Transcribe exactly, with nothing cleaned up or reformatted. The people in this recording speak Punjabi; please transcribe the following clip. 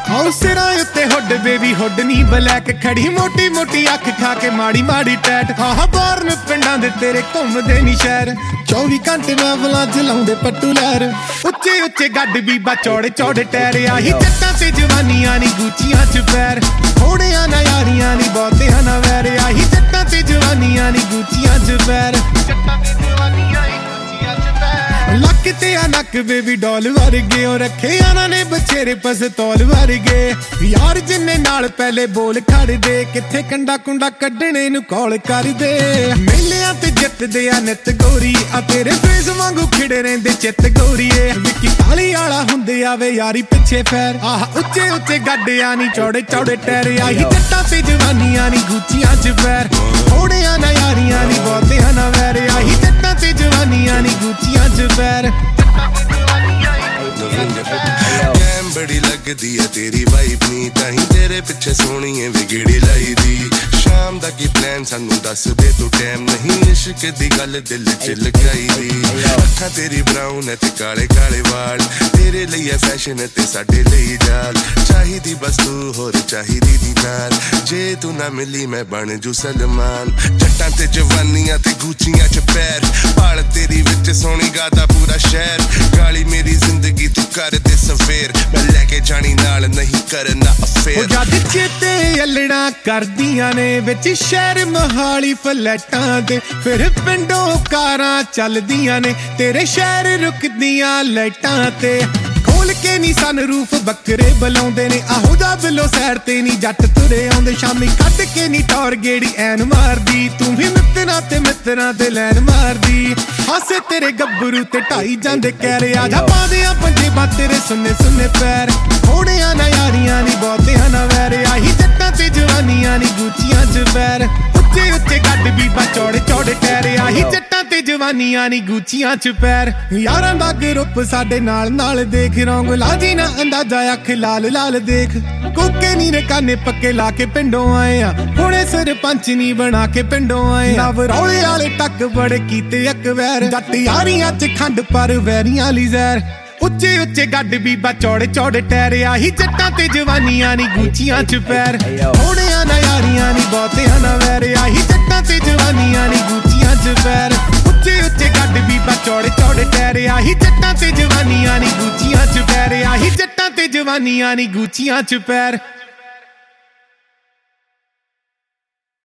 ਆਓ ਸਿਰਾਂ ਉੱਤੇ ਹੁੱਡ ਬੇਬੀ ਹੁੱਡ ਨੀ ਬਲੈਕ ਖੜੀ ਮੋਟੀ ਮੋਟੀ ਅੱਖ ਖਾ ਕੇ ਮਾੜੀ ਮਾੜੀ ਟੈਟ ਆਹ ਬਾਹਰ ਨੂੰ ਪਿੰਡਾਂ ਦੇ ਤੇਰੇ ਘੁੰਮਦੇ ਨੀ ਸ਼ਹਿਰ ਚੌਵੀ ਘੰਟੇ ਮੈਵਲਾਂ ਚਲਾਉਂਦੇ ਪੱਟੂ ਲਹਿਰ ਉੱਚੇ ਉੱਚੇ ਗੱਡ ਬੀਬਾ ਚੌੜੇ ਚੌੜੇ ਟੈਰ ਆਹੀ ਜੱਟਾਂ ਤੇ ਜਵਾਨੀਆਂ ਨੀ ਗੂਚੀਆਂ ਚ ਪੈਰ ਥੋੜਿਆਂ ਨਾ ਯਾਰੀਆਂ ਨੀ ਬਹੁਤਿਆਂ ਨਾ ਵੈਰ ਆਹੀ ਜੱਟਾਂ ਤੇ ਜਵਾਨੀਆਂ ਨੀ ਗੂਚੀਆਂ ਚ ਪੈਰ ਜੱਟਾਂ ਤੇ ਜਵਾਨੀਆਂ ਨੀ ਗੂਚੀਆਂ ਚ ਪੈਰ ਲੱਕ ਤੇ ਆ ਨੱਕ ਬੇਬੀ ਡੋਲ ਵਰਗੇ ਉਹ ਰੱਖੇ ਉਹਨਾਂ ਨੇ ਬਛੇਰੇ ਪਸਤੌਲ ਵਰਗੇ ਯਾਰ ਜਿੰਨੇ ਨਾਲ ਪਹਿਲੇ ਬੋਲ ਖੜਦੇ ਕਿੱਥੇ ਕੰਡਾ ਕੁੰਡਾ ਕੱਢਣੇ ਨੂੰ ਕਾਲ ਕਰਦੇ ਮੇਲਿਆਂ ਤੇ ਜਿੱਤਦੇ ਆ ਨਿੱਤ ਗੋਰੀ ਆ ਤੇਰੇ ਫੇਸ ਵਾਂਗੂ ਖਿੜੇ ਰਹਿੰਦੇ ਚਿੱਤ ਗੋਰੀਏ ਵਿੱਕੀ ਕਾਲੀ ਵਾਲਾ ਹੁੰਦੇ ਆਵੇ ਯਾਰੀ ਪਿੱਛੇ ਫੈਰ ਆਹ ਉੱਚੇ ਉੱਚੇ ਗੱਡਿਆਂ ਨੀ ਚੌੜੇ ਚੌੜੇ ਟੈਰ ਆਹੀ ਜੱਟਾਂ ਤੇ ਜਵਾਨੀਆਂ ਨੀ ਗੂਚੀਆਂ ਚ ਪੈਰ ਥੋੜਿਆਂ ਨਾ ਯਾਰੀਆਂ ਨੀ ਬਹੁਤਿਆਂ ਨਾ ਵੈਰ ਆਹੀ ਜੱਟਾਂ ਤੇ ਜਵਾਨੀਆਂ ਨੀ ਗੂਚੀਆਂ ਚ ਪੈਰ ਕੈਮ ਬੜੀ ਲੱਗਦੀ ਆ ਤੇਰੀ ਵਾਈਬ ਨੀ ਤਾਂ ਹੀ ਤੇਰੇ ਪਿੱਛੇ ਸੋਹਣੀਏ ਵਿਗੜੀ ਲਾਈ ਦੀ ਸ਼ਾਮ ਦਾ ਕੀ ਪਲਾਨ ਸਾਨੂੰ ਦੱਸ ਦੇ ਤੂੰ ਟਾਈਮ ਨਹੀਂ ਇਸ਼ਕ ਦੀ ਗੱਲ ਦਿਲ ਚ ਲਗਾਈ ਦੀ ਅੱਖਾਂ ਤੇਰੀ ਬਰਾਊਨ ਤੇ ਕਾਲੇ ਕਾਲੇ ਵਾਲ ਤੇਰੇ ਲਈ ਐ ਫੈਸ਼ਨ ਤੇ ਸਾਡੇ ਲਈ ਜਾਲ ਚਾਹੀਦੀ ਬਸ ਤੂੰ ਹੋਰ ਚਾਹੀਦੀ ਦੀ ਨਾਲ ਜੇ ਤੂੰ ਨਾ ਮਿਲੀ ਮੈਂ ਬਣ ਜੂ ਸਲਮਾਨ ਜੱਟਾਂ ਤੇ ਜਵਾਨੀਆਂ ਤੇ ਗੂਚੀਆਂ ਚ ਪੈਰ ਪਾਲ ਤੇਰੀ ਵਿੱਚ ਸੋਹਣੀ ਗਾਦਾ ਪੂਰਾ ਸ਼ਹਿਰ ਗਾਲੀ ਮੇਰੀ ਜ਼ਿੰਦਗੀ ਤੂੰ ਕਰ ਦੇ ਸਵੇਰ ਮੈਂ ਲੈ ਕੇ ਜਾਣੀ ਨਾਲ ਨਹੀਂ ਕਰਨਾ ਅਫੇਅਰ ਜਦ ਚੇਤੇ ਅਲੜਾ ਕਰਦੀਆਂ ਨੇ ਵਿੱਚ ਸ਼ਹਿਰ ਮਹਾਲੀ ਫਲੈਟਾਂ ਦੇ ਫਿਰ ਪਿੰਡੋਂ ਕਾਰਾਂ ਚੱਲਦੀਆਂ ਨੇ ਤੇਰੇ ਸ਼ਹਿਰ ਰੁਕਦੀਆਂ ਲਾਈਟਾਂ ਤੇ ਖੋਲ ਕੇ ਨੀ ਸਨ ਰੂਫ ਬੱਕਰੇ ਬੁਲਾਉਂਦੇ ਨੇ ਆਹੋ ਦਾ ਬਿੱਲੋ ਸੈਰ ਤੇ ਨੀ ਜੱਟ ਤੁਰੇ ਆਉਂਦੇ ਸ਼ਾਮੀ ਕੱਢ ਕੇ ਨੀ ਟੌਰ ਗੇੜੀ ਐਨ ਮਾਰਦੀ ਤੂੰ ਵੀ ਮਿੱਤਰਾਂ ਤੇ ਮਿੱਤਰਾਂ ਤੇ ਲੈਣ ਮਾਰਦੀ ਹਾਸੇ ਤੇਰੇ ਗੱਭਰੂ ਤੇ ਢਾਈ ਜਾਂਦੇ ਕਹਿ ਰਿਆ ਜਾ ਪਾਦੇ ਆ ਪੰਜੇ ਬਾ ਤੇਰੇ ਸੁੰਨੇ ਸੁੰਨੇ ਪੈਰ ਥੋੜਿਆਂ ਨਾ ਯਾਰੀਆਂ ਨੀ ਬਹੁਤਿਆਂ ਨਾ ਵੈਰ ਆਹੀ ਜੱਟਾਂ ਤੇ ਜਵਾਨੀਆਂ ਨੀ ਗੂਚੀਆਂ ਚ ਪੈਰ ਉੱਚੇ ਉੱਚੇ ਗੱਡ ਬੀਬਾ ਚੌੜੇ ਚੌੜੇ ਟੈਰ ਆਹੀ ਜੱਟਾਂ ਤੇ ਜਵਾਨੀਆਂ ਨੀ ਗੂਚੀਆਂ ਚ ਪੈਰ ਯਾਰਾਂ ਦਾ ਗਰੁੱਪ ਸਾਡੇ ਨਾਲ ਨਾਲ ਦੇਖ ਰੌਂਗ ਲਾਜੀ ਨਾ ਅੰਦਾਜ਼ਾ ਅੱਖ ਲਾਲ ਲਾਲ ਦੇਖ ਕੋਕੇ ਨੀ ਨੇ ਕਾਨੇ ਪੱਕੇ ਲਾ ਕੇ ਪਿੰਡੋਂ ਆਏ ਆ ਹੁਣੇ ਸਰਪੰਚ ਨੀ ਬਣਾ ਕੇ ਪਿੰਡੋਂ ਆਏ ਨਵ ਰੌਲੇ ਵਾਲੇ ਟੱਕ ਬੜੇ ਕੀਤੇ ਅਕਵੈਰ ਜੱਟ ਯਾਰੀਆਂ ਚ ਖੰਡ ਪਰ ਵੈਰੀਆਂ ਲਈ ਜ਼ਹਿਰ ਉੱਚੇ ਉੱਚੇ ਗੱਡ ਬੀਬਾ ਚੌੜੇ ਚੌੜੇ ਟੈਰ ਆਹੀ ਜੱਟਾਂ ਤੇ ਜਵਾਨੀਆਂ ਨੀ ਗੂਚੀਆਂ ਚ ਪੈਰ ਥੋੜਿਆਂ ਨਾ ਯਾਰੀਆਂ ਨੀ ਬਹੁਤਿਆਂ ਨਾ ਵੈਰ ਆਹੀ ਜੱਟਾਂ ਤੇ ਜਵਾਨੀਆਂ ਨੀ ਗੂਚੀਆਂ ਚ ਪੈਰ ਉੱਚੇ ਉੱਚੇ ਗੱਡ ਬੀਬਾ ਚੌੜੇ ਚੌੜੇ ਟੈਰ ਆਹੀ ਜੱਟਾਂ ਤੇ ਜਵਾਨੀਆਂ ਨੀ ਗੂਚੀਆਂ ਚ ਪੈਰ ਆਹੀ ਜੱਟਾਂ ਤੇ ਜਵਾਨੀਆਂ ਨੀ ਗੂਚੀਆਂ ਚ ਪੈਰ।